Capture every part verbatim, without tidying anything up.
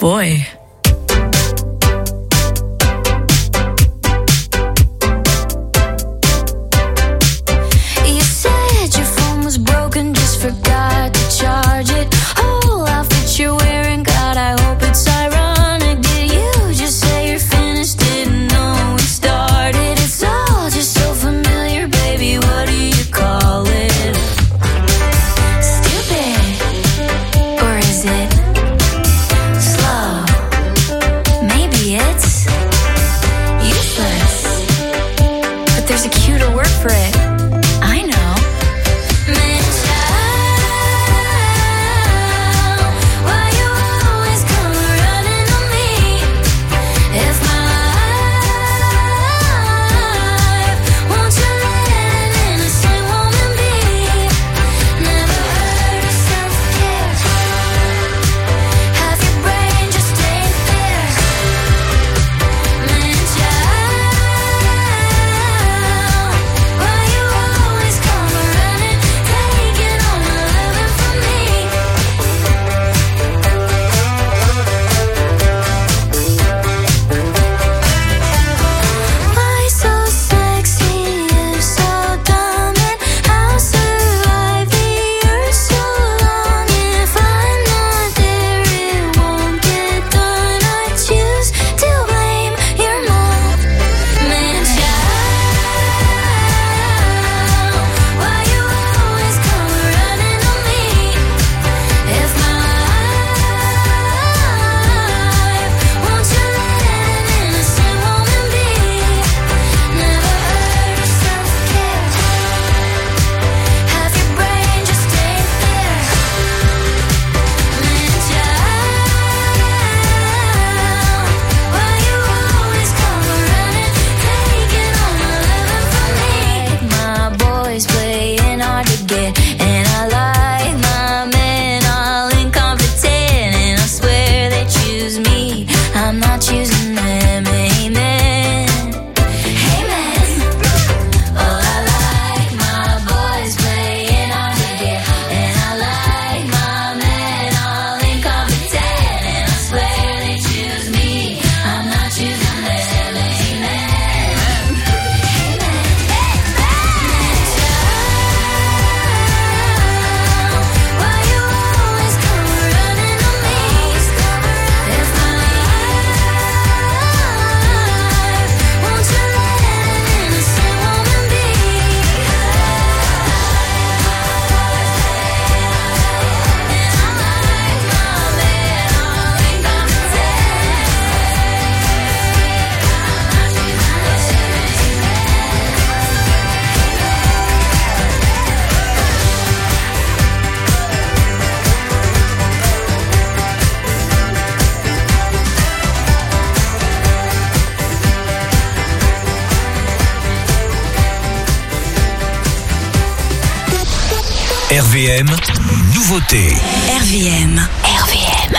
boy. You said your phone was broken, just forgot to charge it. Oh, outfit you're wearing, God, I hope it's ironic. Did you just say you're finished? Didn't know we started. It's all just so familiar, baby. What do you call it? Stupid, or is it slow? Maybe it's useless, but there's a cuter word for it. I know. Man, child, why you always come running on me? If my life, won't you let an innocent woman be? Never heard of self-care. Have your brain just stay there. Man, child, why you always come running, taking all my loving from me? Why so sexy, you're so dumb, and I'll survive the earth so long. If I'm not there, it won't get done. I choose to blame your mom. Man, child, why you always come running on me? If my life, won't you let an innocent woman be? Never heard of self-care. Have your brain just stay there. Man, child, why you always come running, taking all my loving from me? My boys playing hard to get, and I like my men all incompetent, and I swear they choose me, I'm not choosing them. Amen. Amen. Oh, I like my boys playing hard to get, and I like my men all incompetent, and I swear they choose me, I'm not choosing them. Amen. Why you always come running on me? If my life, won't you let an innocent woman be? And I like my men all R V M, nouveauté. R V M. R V M.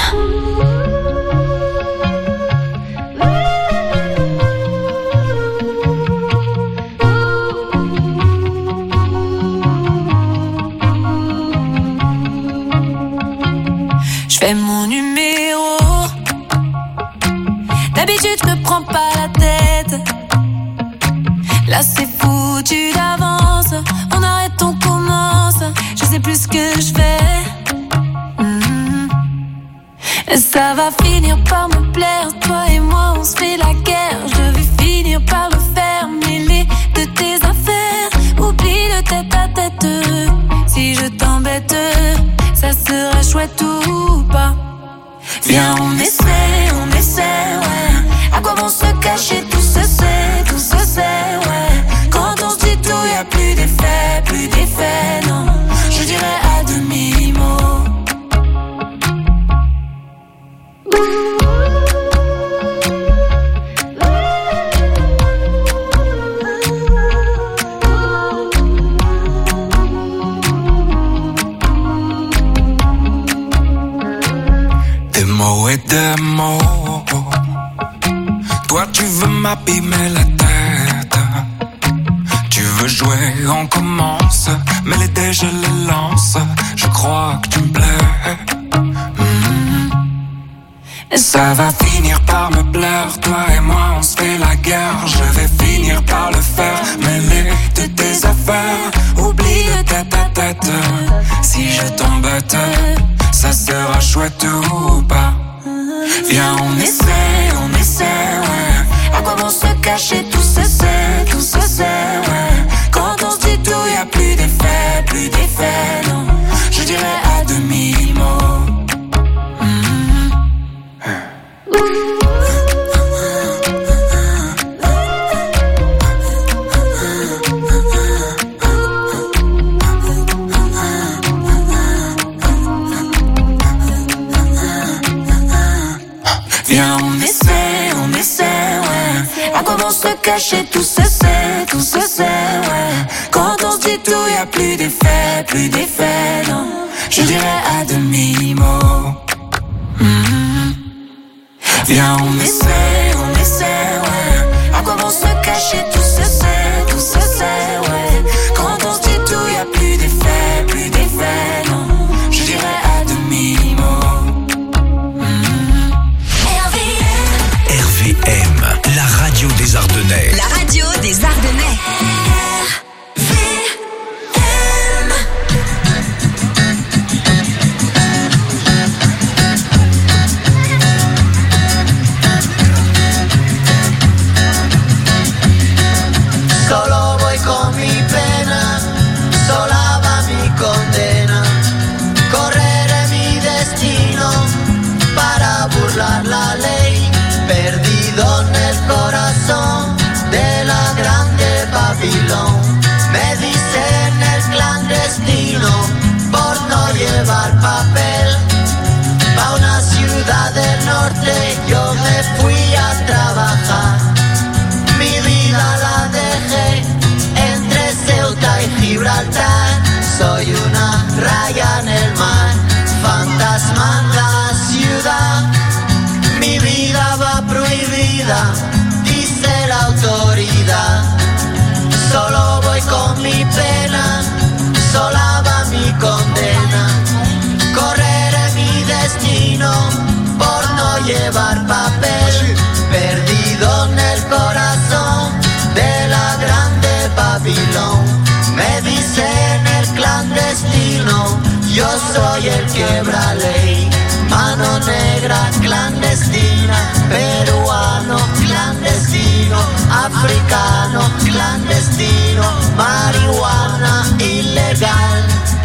Je fais mon numéro. D'habitude, je me prends pas la tête. Là, c'est foutu d'avance. On arrête, on commence. Je sais plus ce que je fais. Mhm. Ça va finir par me plaire. Toi et moi, on se fait la guerre. Je vais finir par le faire. Mêler de tes affaires. Oublie le tête à tête. Si je t'embête, ça sera chouette ou pas. Viens, on essaie, on essaie, ouais. À quoi vont se cacher, tout se sait, tout se sait, ouais. Quand on se dit tout, y'a plus d'effet, plus d'effet, non. Je dirais à demi-mot. Des mots et des mots. Toi tu veux m'abîmer la tête. Tu veux jouer, on commence. Mais les dés je les lance. Je crois que tu me plais. Mmh. Ça va finir par me plaire, toi et moi on se fait la guerre. Je vais finir par le faire, mêler de tes affaires. Oublie le tête à tête, si je t'embête, ça sera chouette ou pas. Viens on essaie, on essaie, ouais. À quoi bon se cacher, tout se sait, tout se sait, ouais. Quand on se dit tout, y'a plus d'effet, plus d'effet, non. Je dirais à demi-mot. Viens on essaie, on essaie, ouais. À quoi bon se cacher, tout se sait, tout se sait, ouais. Quand on se dit tout, y'a plus d'effet, plus d'effet, non. Je dirais à demi-mot. Mmh. Viens on essaie, on essaie, ouais. À quoi bon se cacher, tout se sait, tout se sait, ouais. Quand on se dit tout, y'a plus d'effet, plus d'effet, non. Je dirais à demi-mot. Mmh. R V M, la radio des Ardennais. La radio des Ardennais. Solo voy con mi pena, sola va mi condena. Correré mi destino para burlar la ley. Perdido en el corazón de la grande Babilón. Me dicen el clandestino por no llevar papel. Pa' una ciudad del norte yo me fui a trabajar. Mi vida la dejé entre Ceuta y Gibraltar. Soy una raya en el mar, fantasma en la ciudad. Mi vida va prohibida, dice la autoridad. Solo voy con mi pena, sola va mi condena. Correré mi destino por no llevar papel. Perdido en el corazón de la grande Babilón. Me dicen el clandestino, yo soy el quiebra ley. Mano negra clandestina, peruano clandestino, africano clandestino, marihuana ilegal.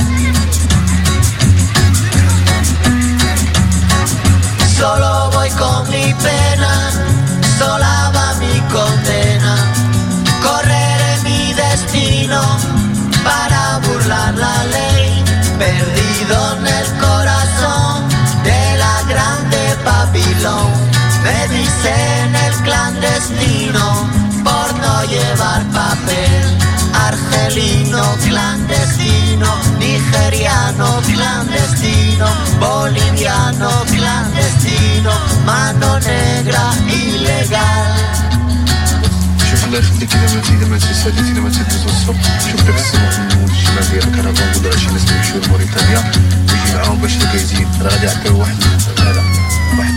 Solo voy con mi pena, sola va mi condena. Correré mi destino para burlar la ley. Perdido en el corazón de la grande Babilón. Me dicen el clandestino por no llevar papel. Argelino clandestino, nigeriano clandestino, boliviano clandestino, mano negra ilegal. شوف الله يخليك اذا ما اذا ما تسالي اذا ما تدوز الصبح شوف داك السماء من الشمال ديال الكرفان ولا شي ناس يمشيو لموريتانيا ويجي معاهم باش تلقى راه غادي يعطيو واحد هذا واحد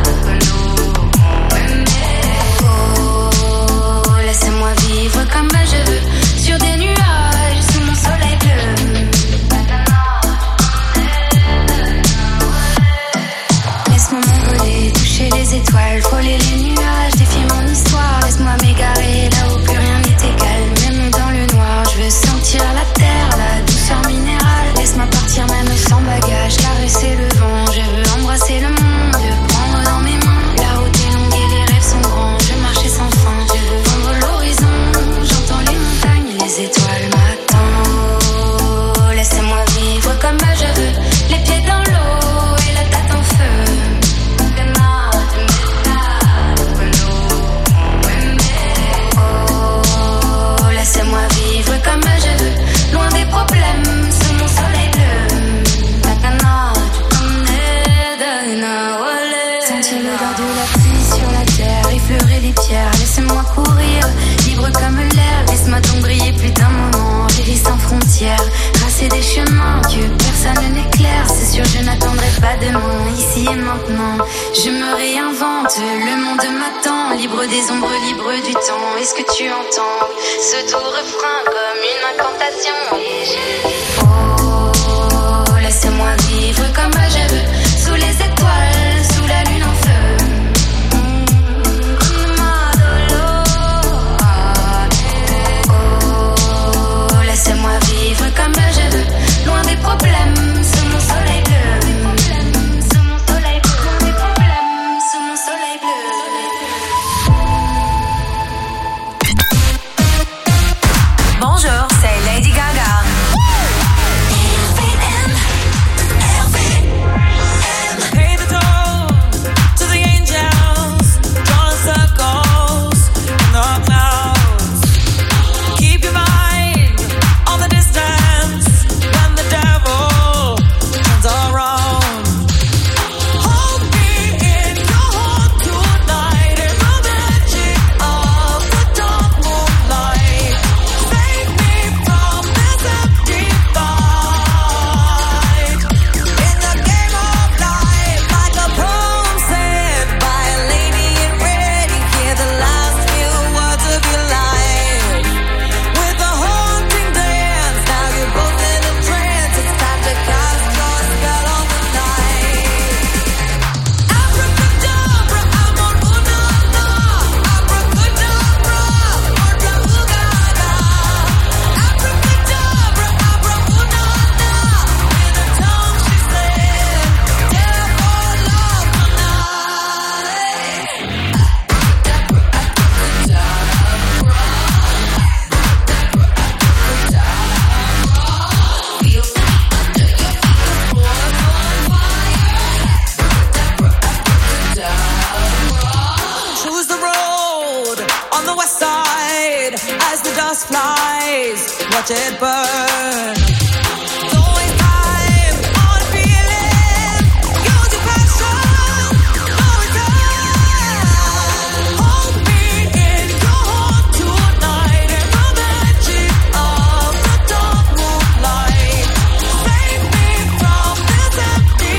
Laissez-moi vivre comme je des ombres libres du temps. Est-ce que tu entends ce doux refrain comme une incantation? Et je dis oh, laissez-moi vivre comme je veux, sous les étoiles, sous la lune en feu. Oh, laissez-moi vivre comme je veux, loin des problèmes, sous mon soleil bleu. Bonjour, c'est Lady Gaga. Pay the toll to the angels, drawing circles in the clouds. Keep your mind on the distance when the devil turns around. Hold me in your heart tonight in the magic of the dark moonlight. Save me from this empty fight. In the game of life, like a poem said by a lady in red, you hear the last few words of your life. With a haunting dance, now you're both in a trance. It's time to cast your spell on the night. Abracadabra, amor, una, na. Abracadabra, otra jugada. Abracadabra, abra, una, na. In her tongue she said, "Dare for love tonight." Choose the road on the west side as the dust flies. Watch it burn. Don't waste time on a feeling. Use your passion. No return. Hold me in your heart tonight in the magic of the dark moonlight. Save me from this empty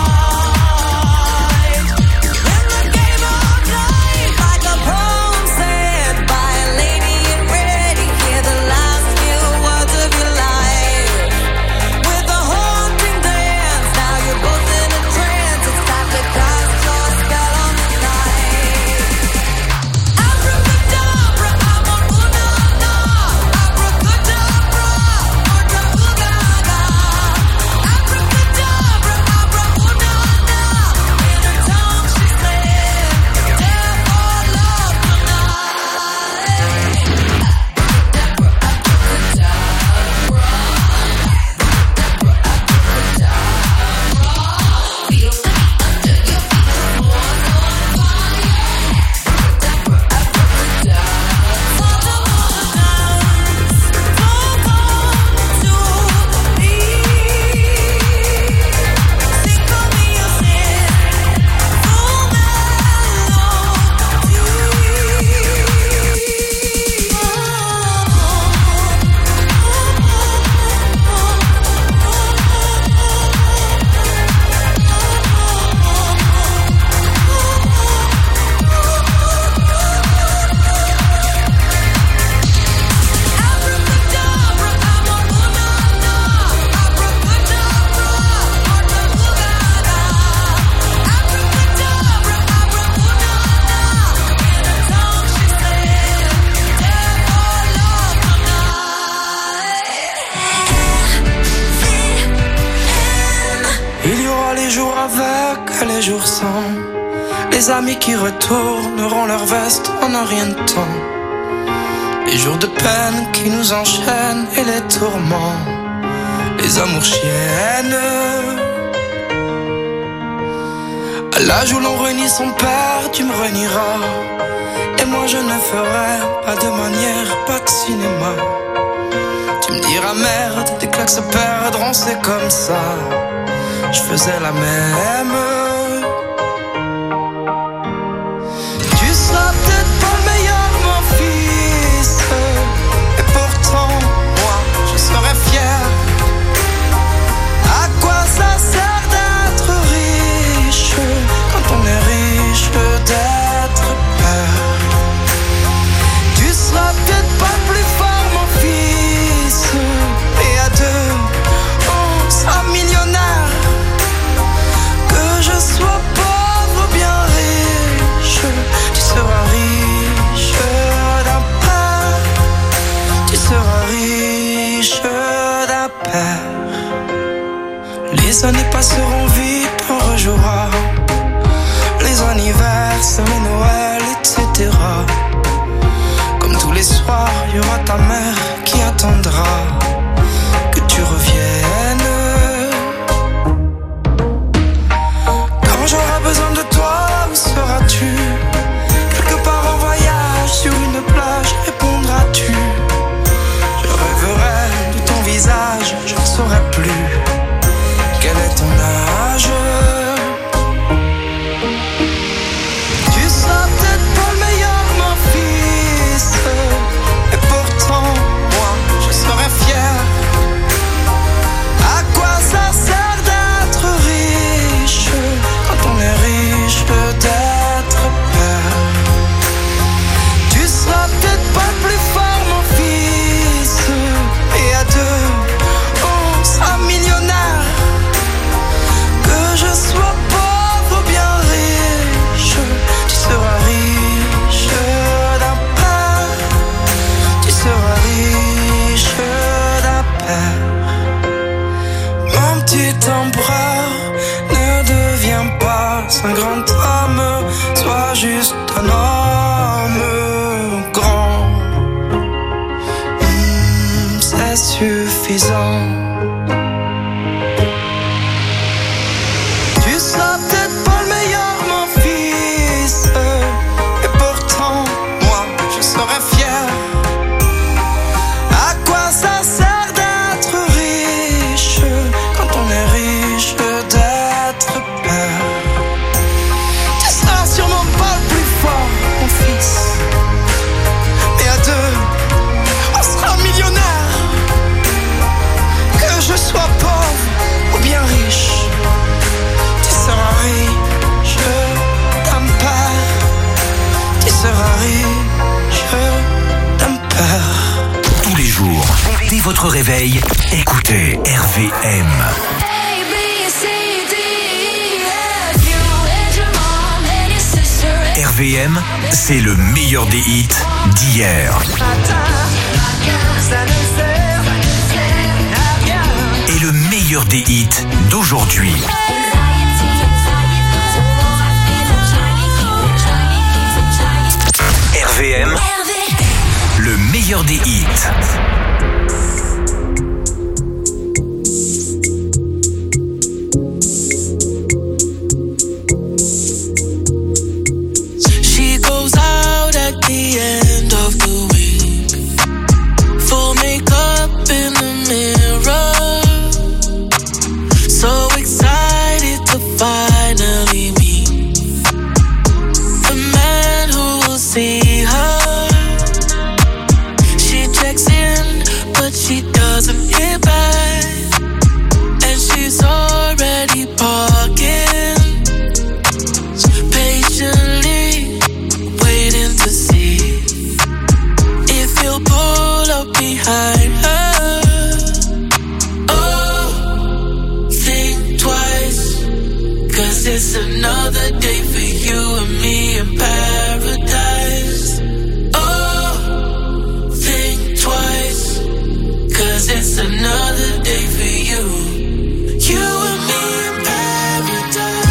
fight. In the game of life, like a poem said by a lady in red, you hear the last few words of your life. With a haunting dance, now you're both in a trance. It's time to cast your spell on the night. Abracadabra, amor, una, na. Abracadabra, otra jugada. Abracadabra, abra, una, na. In her tongue she said, "Dare for love tonight." Il y aura les jours avec et les jours sans. Les amis qui retourneront leur veste en un rien de temps. Les jours de peine qui nous enchaînent et les tourments. Les amours chiennes. À l'âge où l'on renie son père, tu me renieras. Et moi je ne ferai pas de manière, pas de cinéma. Tu me diras merde, tes claques se perdront, c'est comme ça. Je faisais la même. Tu seras peut-être pas le meilleur, mon fils. Et pourtant, moi, je serais fier. À quoi ça sert d'être riche quand on est riche d'être père? Dès votre réveil, écoutez R V M. R V M, c'est le meilleur des hits d'hier. Et le meilleur des hits d'aujourd'hui. R V M, le meilleur des hits. The end of the week, full makeup in the mirror, so excited to finally meet the man who will see her. She checks in, but she doesn't hear back, and she's already parking, patiently waiting to see if he'll pull up behind her. Oh, think twice, cause it's another day for you and me in paradise. Oh, think twice, cause it's another day for you, you and me in paradise.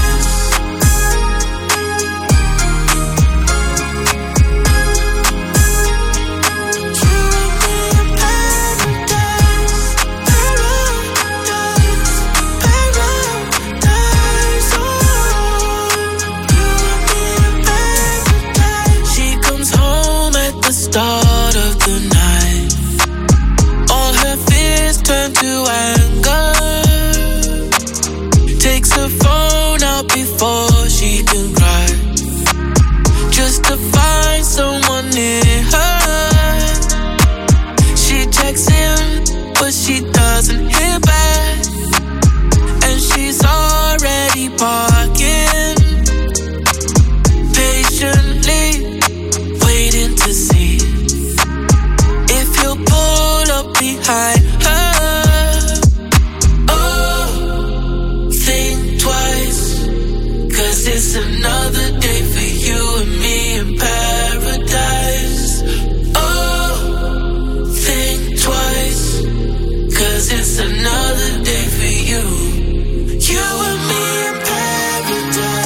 Start of the night, all her fears turn to anger. Takes her phone out before she can cry, just to find someone near her. She checks in, but she doesn't hear back, and she's already parking, patiently waiting to see if he'll pull up behind her. Oh, think twice, cause it's another day for you and me in paradise. Oh, think twice, cause it's another day for you, you and me in paradise.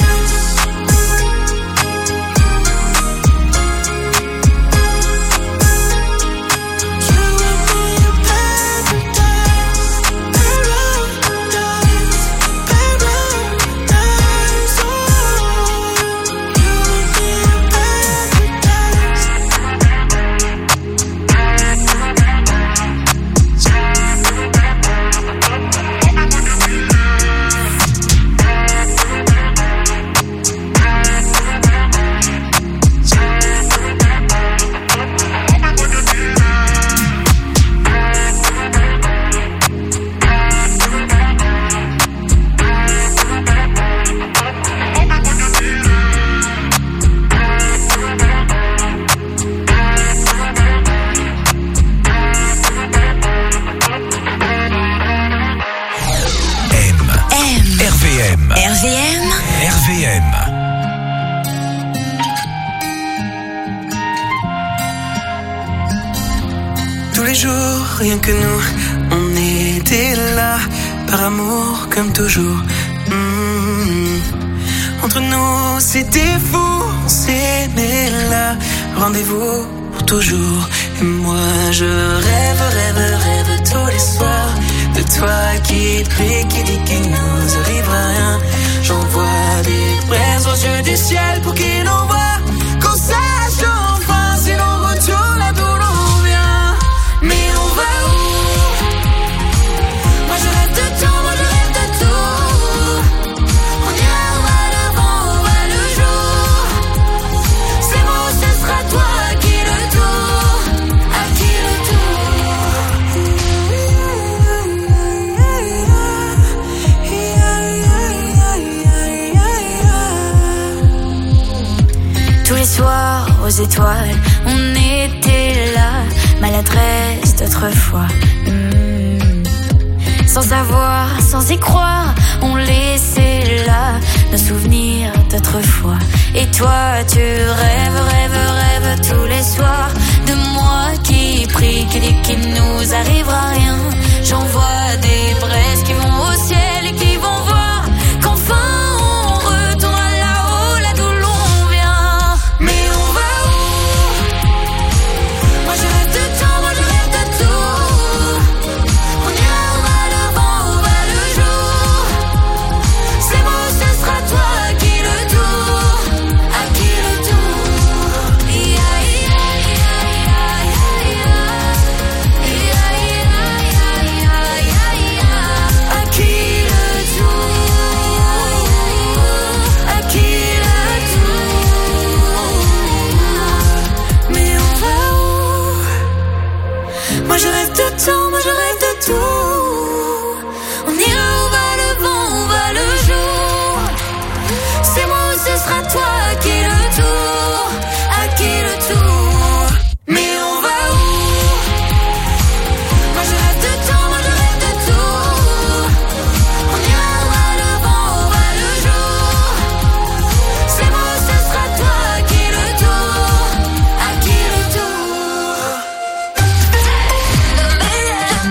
Rien que nous, on était là, par amour comme toujours. Mmh. Entre nous, c'était fou, on s'aimait là, rendez-vous pour toujours. Et moi, je rêve, rêve, rêve tous les soirs de toi qui prie, qui dit qu'il nous arrivera rien. J'envoie des braises aux yeux du ciel pour qu'il envoie qu'on sache enfin si l'on retourne là d'où l'on vient. Mais on va où? Moi je rêve de tout, moi je rêve de tout. On ira, on va l'avant, on va le jour. C'est moi, ce sera toi à qui le tour, à qui le tour. Tous les soirs aux étoiles, on était là. maladresse d'autrefois. Mmh. Sans savoir, sans y croire, on laissait là nos souvenirs d'autrefois. Et toi, tu rêves, rêves, rêves tous les soirs de moi qui prie, qui dit qu'il nous arrivera rien. J'en vois des braises qui vont au ciel et qui vont voir qu'enfin on retourne là-haut, là d'où l'on vient. Mais on va où? Moi je rêve de temps, moi je rêve de tout. On ira où va le vent, où va le jour. C'est moi ou ce sera toi, à qui le tour, à qui le tour. Ia, ia, ia, ia, ia, ia, ia, ia, ia. À qui le tour, à qui le tour. Mais on va où? Moi je rêve de temps, moi je rêve de tout. On ira où va le vent, où va le jour. C'est moi ou ce sera toi, à qui le tour, à qui le tour. Mais on va où? Moi je rêve de temps, moi je rêve de tout. On ira où va le vent, où va le jour. C'est moi ou ce sera toi, à qui le tour, à qui le tour.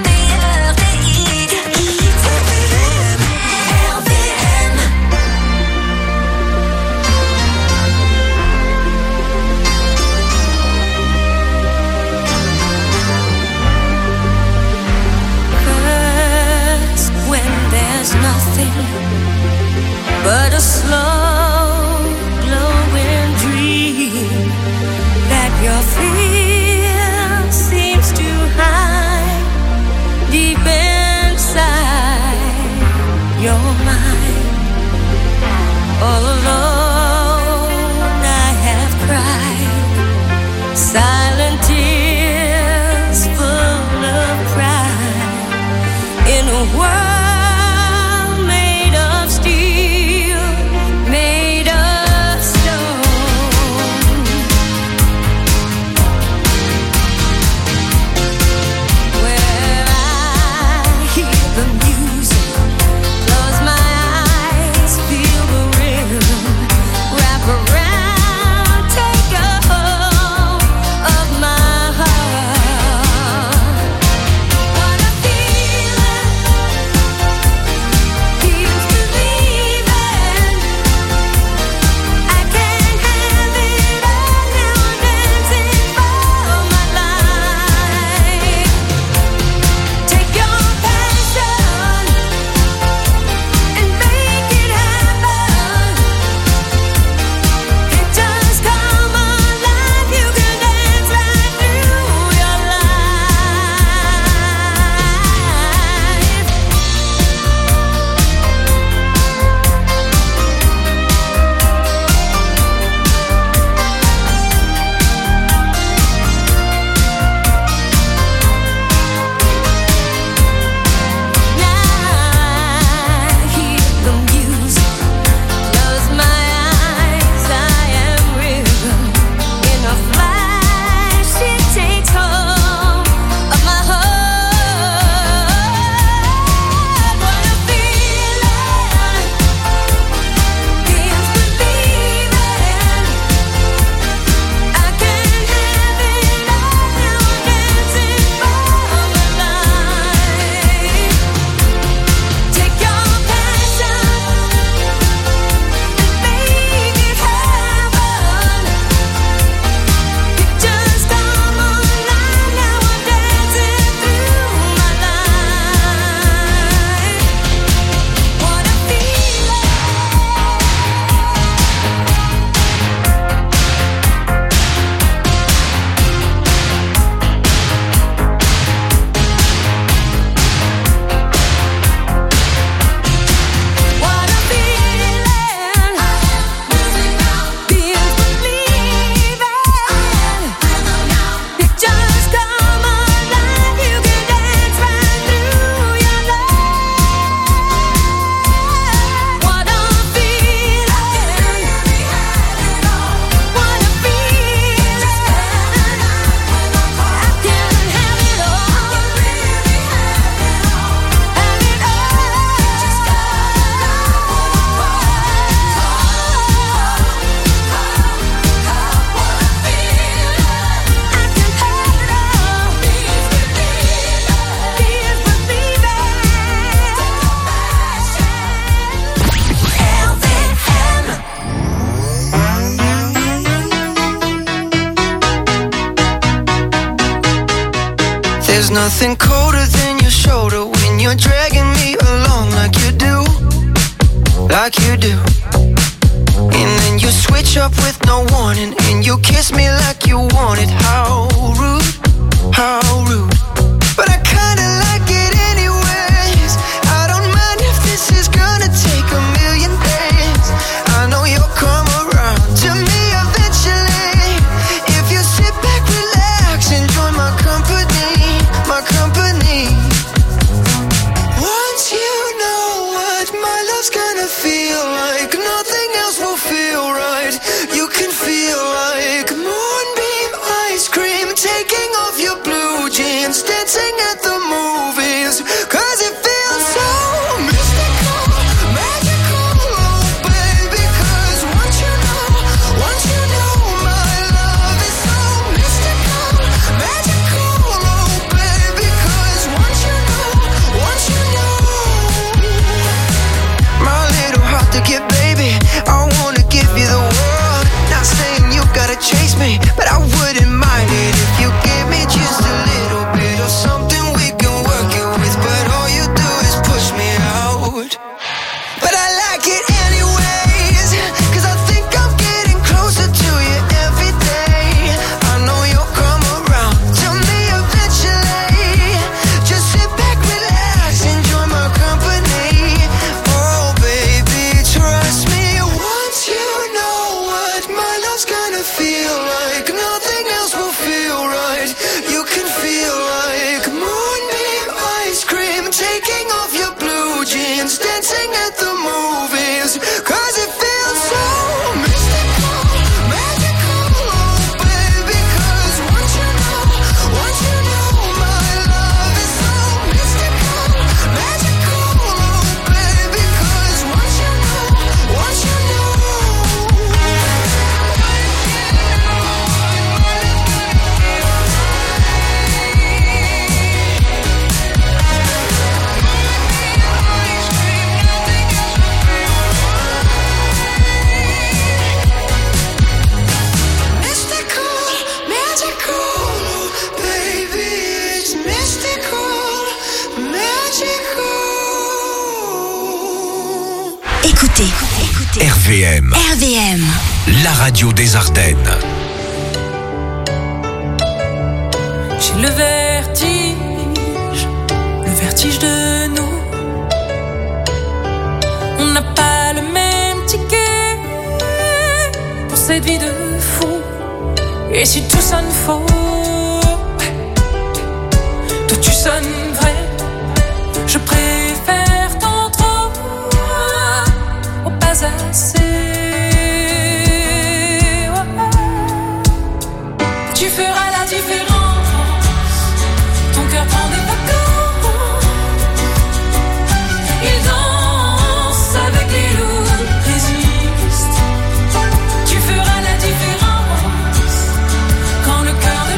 There's nothing colder than your shoulder when you're dragging me along like you do, like you do. And then you switch up with no warning, and you kiss me like you want it. How rude, how rude. But I kinda like it anyways. I don't mind if this is gonna take a million days. I know you'll come around to me eventually. If you sit back, relax, enjoy my company, my company. Once you know what my love's gonna feel like, nothing else will feel right. You can feel like moonbeam ice cream, taking off your blue jeans, dancing at the movies, cause it feels so mystical, magical, oh baby. Cause once you know, once you know my love is so mystical, magical, oh baby. Cause once you know, once you know, my little heart to get, baby, I wanna give you the world. Not saying you gotta chase me, but I wouldn't mind it if you give me just a little bit of something we can work it with. But all you do is push me out. But I like it anyways, cause I think I'm getting closer to you every day. I know you'll come around to me eventually. Just sit back, relax, enjoy my company. Oh baby, trust me. Once you know what my love's gonna feel like, nothing else will feel right. You can feel like moonbeam ice cream, taking off your blue jeans, dancing at the movies, cause it feels so mystical, magical, oh baby. Cause once you know, once you know my love is so mystical, magical, oh baby. Cause once you know, once you know. Mystical, magical, baby, it's mystical, magical. Écoutez, écoutez. R V M, R V M. la radio des Ardennes. J'ai le vertige, le vertige de nous. On n'a pas le même ticket pour cette vie de fou. Et si tout sonne faux, toi tu sonnes vrai. Je préfère tant trop au pas assez. Tu feras la différence. Ton cœur prend des vacances. Il danse avec les loups, résiste. Tu feras la différence quand le cœur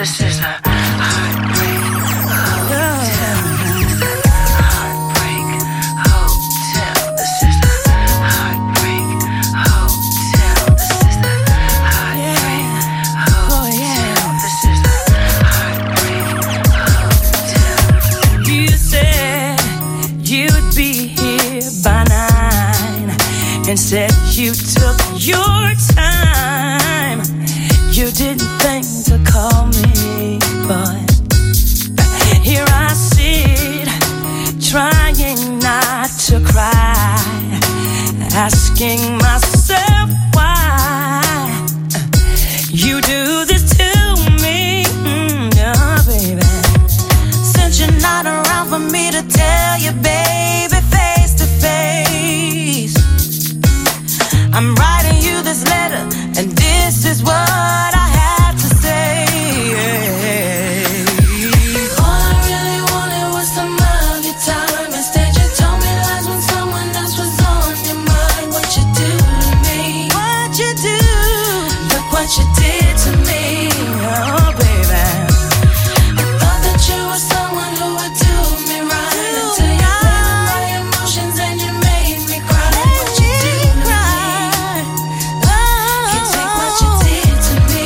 This is a heartbreak hotel. Heartbreak hotel. This is the heartbreak hotel. This is the heartbreak hotel. This is the heartbreak hotel. You said you'd be here by nine, and said you took your time. You didn't think to call me, but here I sit, trying not to cry, asking myself why you do this to me, mm, oh, baby. Since you're not around for me to tell you, baby, face to face, I'm writing you this letter, and this is what I had to say. All I really wanted was some of your time. Instead you told me lies when someone else was on your mind. What you do to me? What you do? Look what you did to me. Oh, baby. I thought that you were someone who would do me right, until you played with my emotions and you made me cry. What you do to me? Can't take what you did to me.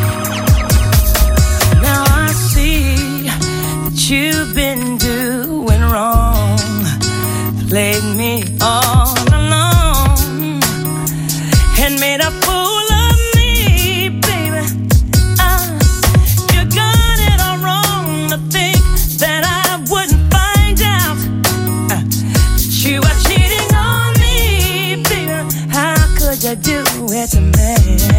Now I see that you've been doing wrong, played me all along, and made a fool of me, baby. Uh, you got it all wrong to think that I wouldn't find out uh, that you are cheating on me, baby. How could you do it to me?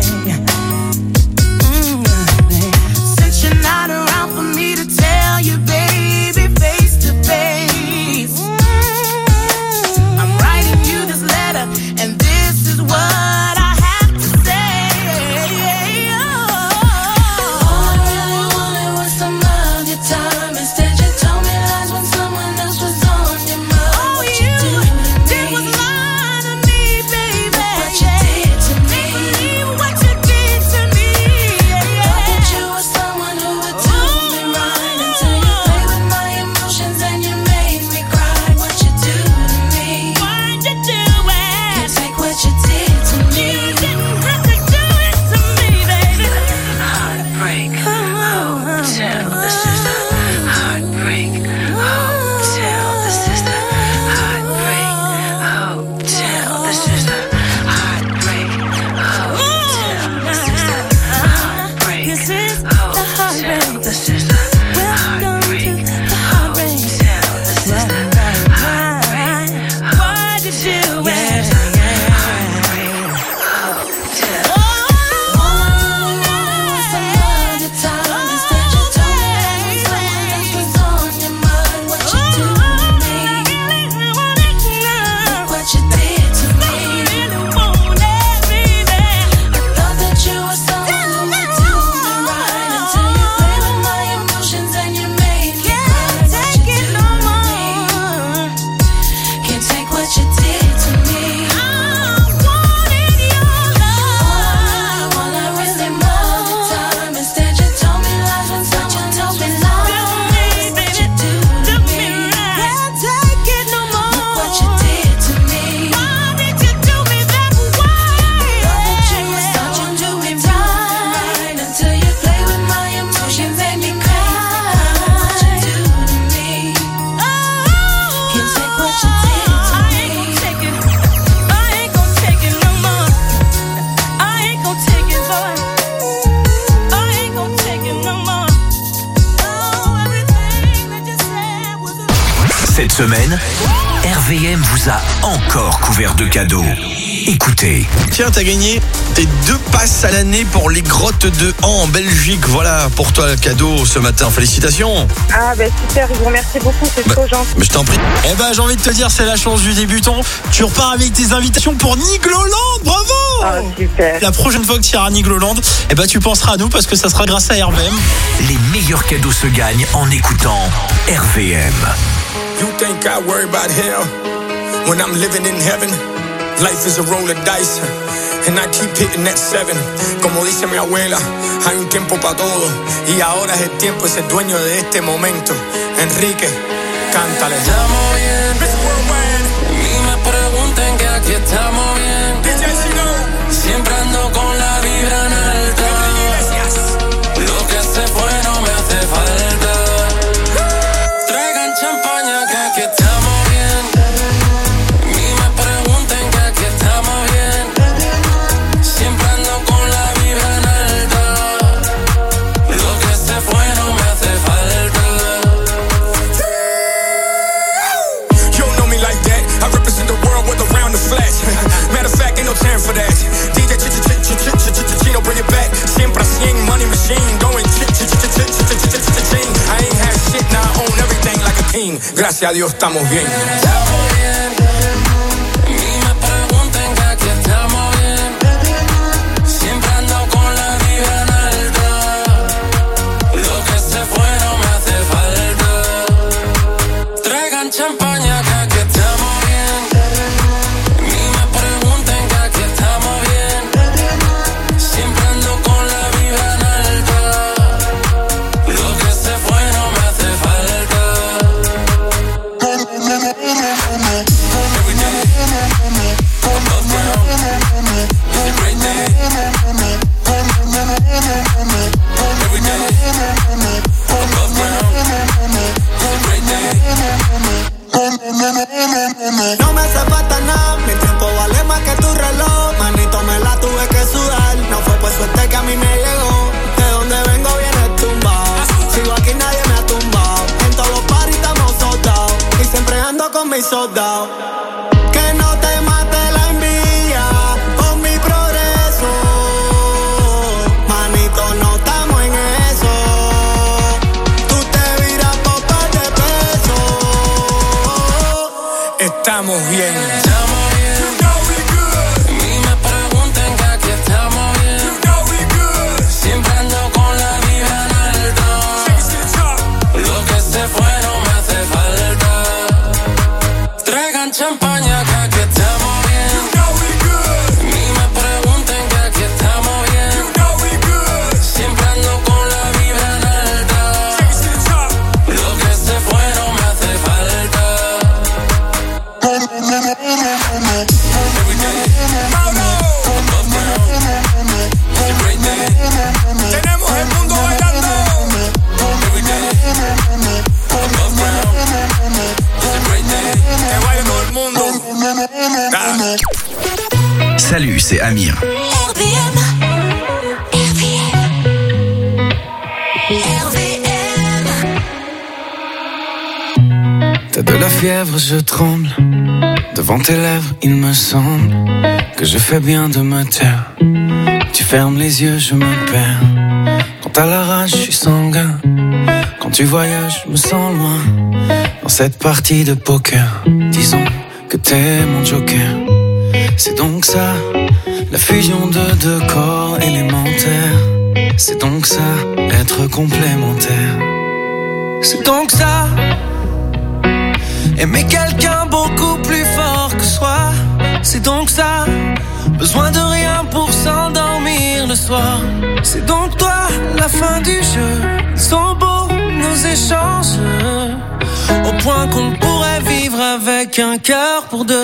Mm, baby. Since you're not around for me to tell you, baby, face to face, I'm writing you this letter, and this is what I have to say. All I really wanted was some of your time. Instead you told me lies when someone else was on your mind. All you did was lie to me, baby. Look what you did to me. Believe what you did to me. Thought that you were someone who would do me right, until you played with my emotions and you made me cry. What you do to me? Why'd you do it? Can't take what you did to me. You didn't have to do it to me, baby. Heartbreak hotel. This is the heartbreak hotel. This is the heartbreak hotel. This is the heartbreak hotel. This is the heartbreak hotel. This is the heartbreak hotel. This is the heartbreak hotel. Why'd you do it? Cette semaine, R V M vous a encore couvert de cadeaux. Écoutez. Tiens, t'as gagné tes deux passes à l'année pour les grottes de Han en Belgique. Voilà pour toi le cadeau ce matin. Félicitations. Ah bah super, je vous remercie beaucoup, c'est bah, trop gentil. Mais je t'en prie. Eh ben j'ai envie de te dire, c'est la chance du débutant. Tu repars avec tes invitations pour Nigloland. Bravo. Ah super. La prochaine fois que tu iras à Nigloland, eh ben tu penseras à nous parce que ça sera grâce à R V M. Les meilleurs cadeaux se gagnent en écoutant R V M. You think I worry about hell when I'm living in heaven? Life is a roll of dice, and I keep hitting that seven. Como dice mi abuela, hay un tiempo para todo, y ahora es el tiempo de ser dueño de este momento. Enrique, cántale. Estamos bien, ni me pregunten que aquí estamos bien. D J Sino. Siempre ando con la vibra en alta. Lo que se fue no me hace falta. Traigan champaña que aquí estamos bien. Ni me pregunten que aquí estamos bien. Siempre ando con la vibra en alta. Lo que se fue no me hace falta. You don't know me like that. I represent the world with around the flash. Matter of fact, ain't no time for that. D J Chino, bring it back. Siempre cien, money machine, going ch-ch-ch-ch-ch-ch-ch-ch-ch-ch-ch-ch. I ain't had shit, now I own everything like a king. Gracias a Dios, estamos bien. Estamos bien. Ni me pregunten que aquí estamos bien. Siempre ando con la vibra en alta. Lo que se fue no me hace falta. Traigan champaña que aquí estamos bien. Ni me pregunten que aquí estamos bien. Siempre ando con la vibra en alta. Lo que se fue no me hace falta. Every day, above ground, it's a great day. Every day, above ground, it's a great day. No me hace falta nada, mi tiempo vale más que tu reloj. Manito, me la tuve que sudar. No fue por suerte que a mí me llegó. De donde vengo viene tumbado. Sigo aquí, nadie me ha tumbado. En todos los paris estamos soldados. Y siempre ando con mis soldados. Que no te mate la envidia por mi progreso. Manito, no estamos en eso. Tú te viras por par de pesos. Estamos bien. Estamos bien. Ni me pregunten que aquí estamos bien. Siempre ando con la vibra en alta. Lo que se fue no me hace falta. Traigan champaña que aquí estamos bien. Ni me pregunten que aquí estamos bien. Siempre ando con la vibra en alta. Lo que se fue no me hace falta. Every day, above ground, it's a great day. Tenemos el mundo bailando. Every day, above ground, it's a great day. Que baile todo el mundo. Ah. Salut, c'est Amir. R V M. R V M. R V M. T'as de la fièvre, je tremble. Devant tes lèvres, il me semble que je fais bien de me taire. Tu fermes les yeux, je me perds. Quand t'as la rage, je suis sanguin. Quand tu voyages, je me sens loin. Dans cette partie de poker, disons que t'es mon joker. C'est donc ça, la fusion de deux corps élémentaires. C'est donc ça, être complémentaire. C'est donc ça, aimer quelqu'un beaucoup plus fort que soi. C'est donc ça, besoin de rien pour s'endormir le soir. C'est donc toi, la fin du jeu. Ils sont beaux nos échanges, au point qu'on pourrait vivre avec un cœur pour deux.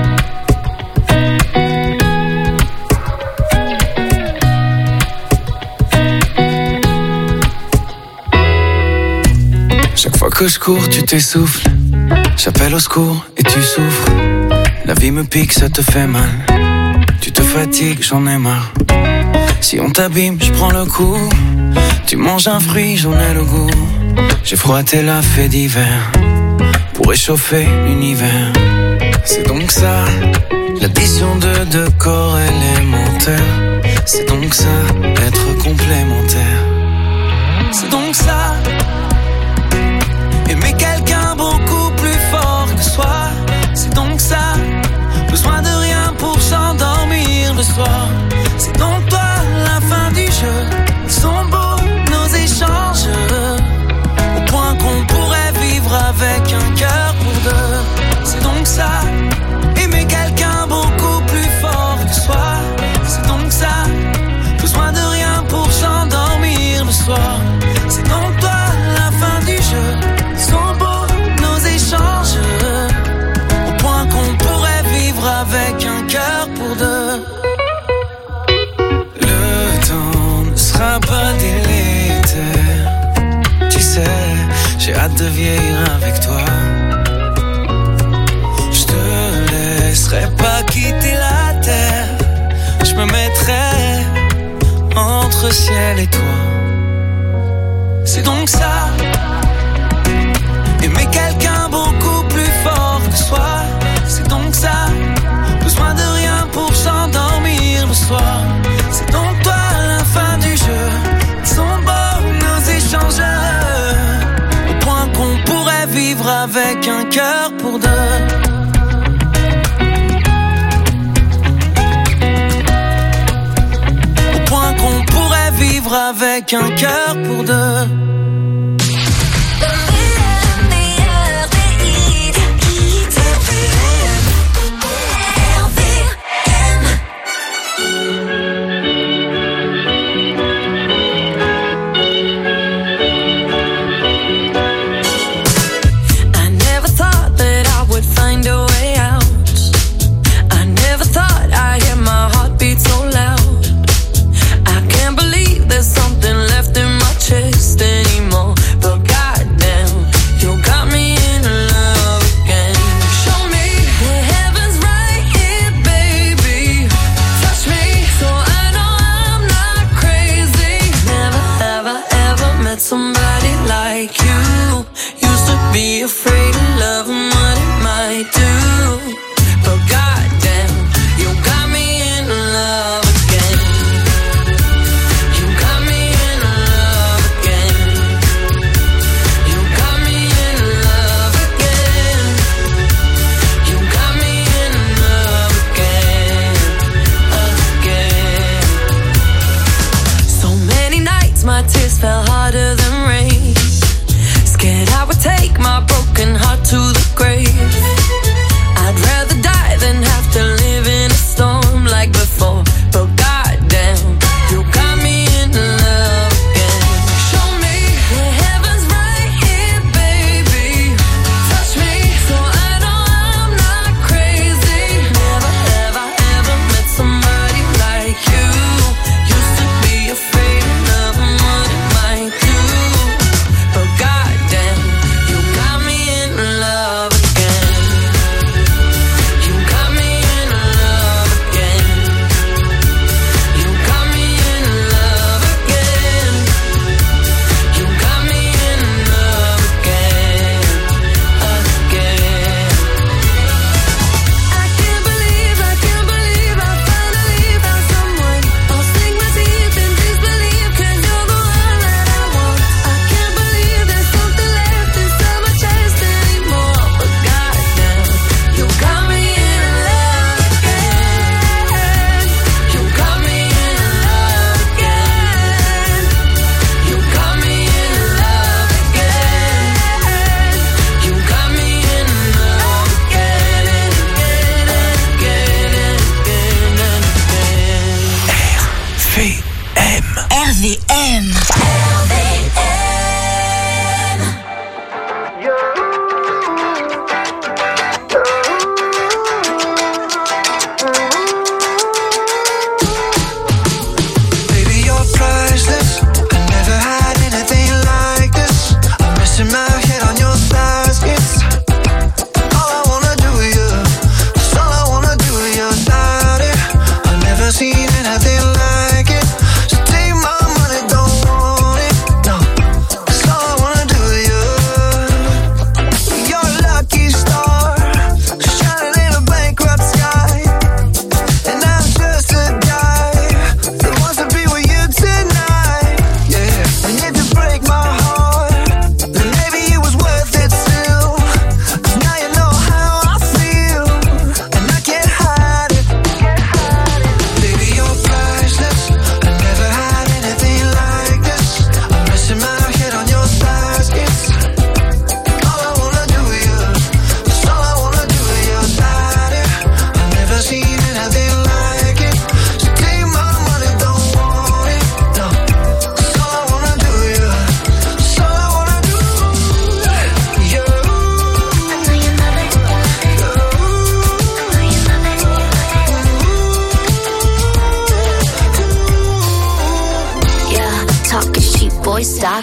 Chaque fois que je cours, tu t'essouffles. J'appelle au secours et tu souffres. La vie me pique, ça te fait mal. Tu te fatigues, j'en ai marre. Si on t'abîme, je prends le coup. Tu manges un fruit, j'en ai le goût. J'ai froissé la fée d'hiver pour réchauffer l'univers. C'est donc ça, l'addition de deux corps élémentaires. C'est donc ça, être complémentaire. C'est donc ça, aimer quelqu'un beaucoup plus fort que soi. C'est donc ça, besoin de rien pour s'endormir le soir. C'est donc toi, la fin du jeu. Ils sont beaux nos échanges, au point qu'on pourrait vivre avec un cœur pour deux. C'est donc ça, aimer quelqu'un beaucoup plus rêve de vieillir avec toi. Je te laisserai pas quitter la terre. Je me mettrai entre ciel et toi. C'est donc ça, aimer quelqu'un beaucoup plus fort que soi. C'est donc ça, besoin de rien pour s'endormir le soir. C'est donc toi la fin du jeu, sont beaux nos échanges, au point qu'on pourrait vivre avec un cœur pour deux. Qu'on pourrait vivre avec un cœur pour deux. Anymore.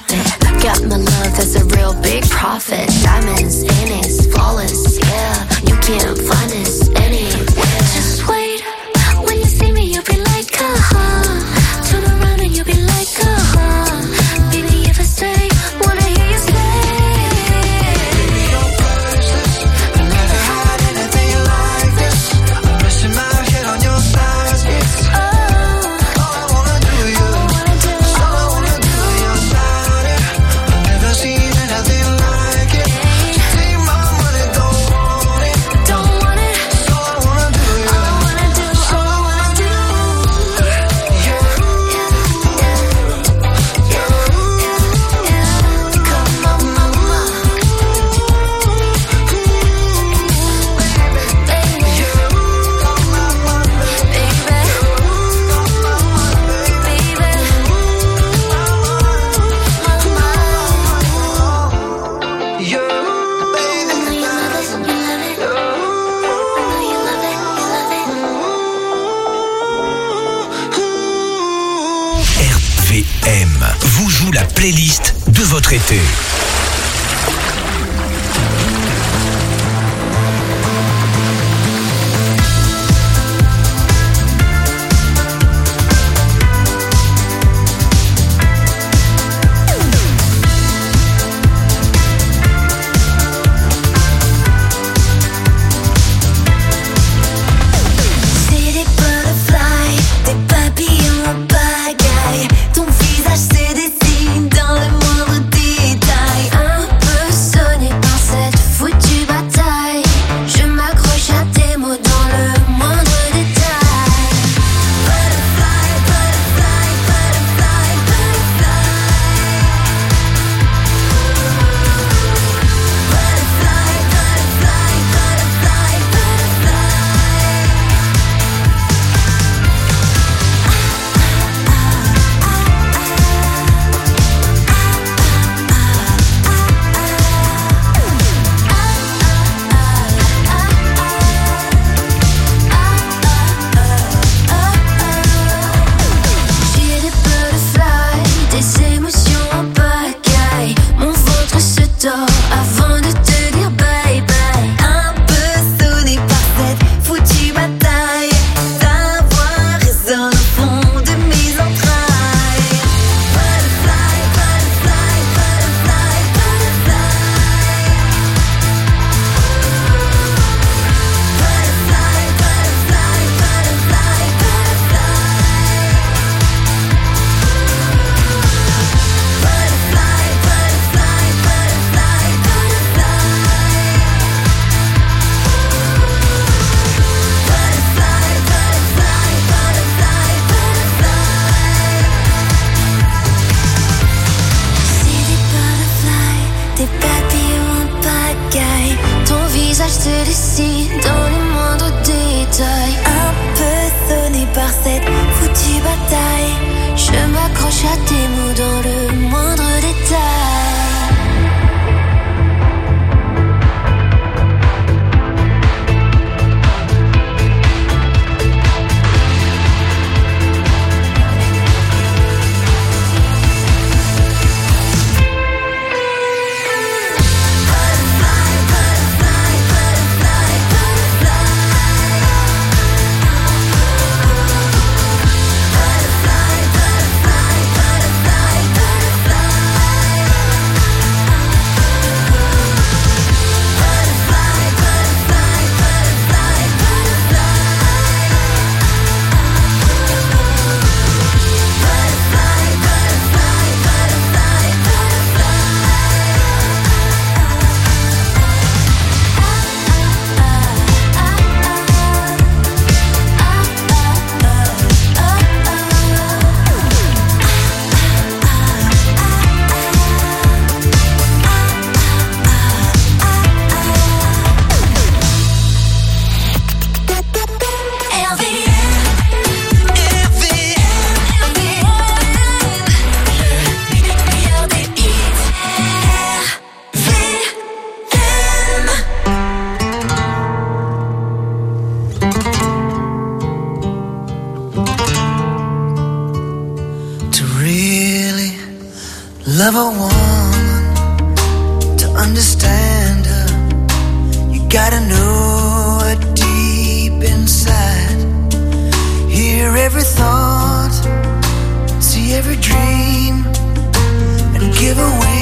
stop it. Got my love, that's a real big profit. Diamonds in it, flawless, yeah. You can't find us anywhere. Just wait, when you see me, you'll be like, uh-huh. Turn around and you'll be like, uh-huh. Baby, if I stay, wanna hear you say. Baby, you're priceless. I never had anything like this. I'm resting my head on your thighs, it's oh. All I wanna do, you. All I wanna do, your body. I've never seen anything like it. You take my money, don't want it. Don't want it. All I wanna do, you. All I wanna do, all I wanna do. Yeah, yeah, yeah. Come on, mama. R V M vous joue la playlist de votre été. C'est des butterflies, des papillons en pagaille. Ton visage se dessine dans le moindre détail. Un peu sonné par cette foutue bataille. Je m'accroche à tes mots dans le moindre détail. Butterfly, butterfly, butterfly, butterfly. Butterfly, butterfly, butterfly, butterfly. J'ai des butterflies, des émotions en pagaille. Mon ventre se tord avant de te dire bye bye. Un peu sonné par cette foutue bataille. Ta voix résonne au fond de mes entrailles. Butterfly, butterfly, butterfly, butterfly. Butterfly, butterfly, butterfly, butterfly. Butterfly, butterfly, butterfly, woman to understand her. You gotta know her deep inside. Hear every thought, see every dream, and give away